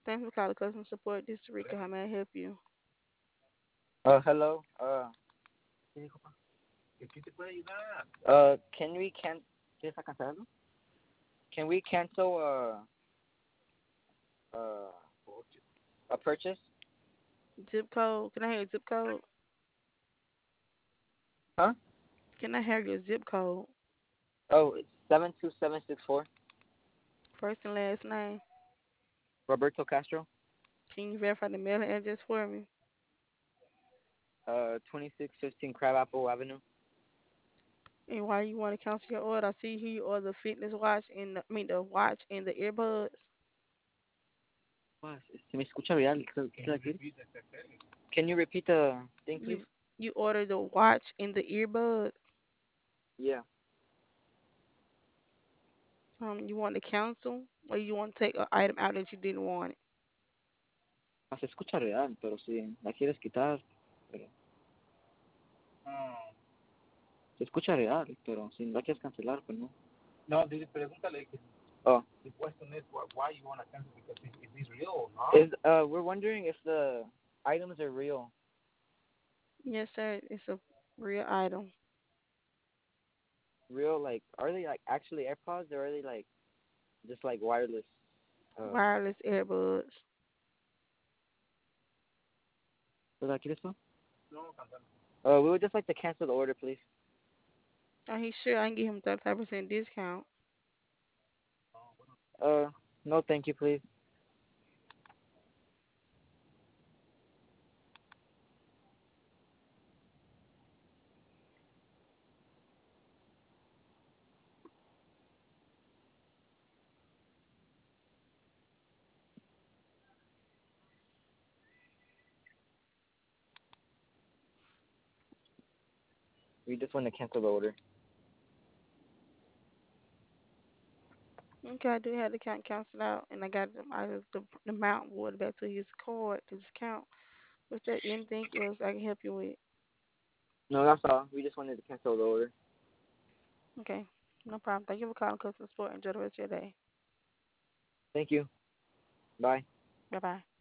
Thanks for calling customer support. This is Rika. How may I help you? Hello. ¿Qué dijo, pa? Can we ¿Quieres cancelar algo? Can we cancel uh a purchase? Zip code. Can I have your zip code? Huh? Can I have your zip code? Oh, it's 72764. First and last name. Roberto Castro. Can you verify the mailing address for me? 2615 Crabapple Avenue. And why you want to cancel your order? I see here you order the fitness watch and the watch and the earbuds. Se me escucha real. Can you repeat the thing, please? You ordered the watch and the earbuds. Yeah. You want to cancel or you want to take an item out that you didn't want it? Se escucha real, pero si la quieres quitar, pero se escucha real, pero si la quieres cancelar, pues no. No, pregúntale que. Oh. The question is why you want to cancel because is this real or not? We're wondering if the items are real. Yes, sir. It's a real item. Real, like, are they like actually AirPods or are they like just like wireless? Wireless earbuds. ¿Verdad quieres eso? No, cancel. We would just like to cancel the order, please. Are you sure I can give him 35% discount? No, thank you, please. We just want to cancel the order. Okay, I do have the account canceled out, and I got the amount water back to his card, his account. Was there anything else I can help you with? No, that's all. We just wanted to cancel the order. Okay, no problem. Thank you for calling customer support. Enjoy the rest of your day. Thank you. Bye. Bye bye.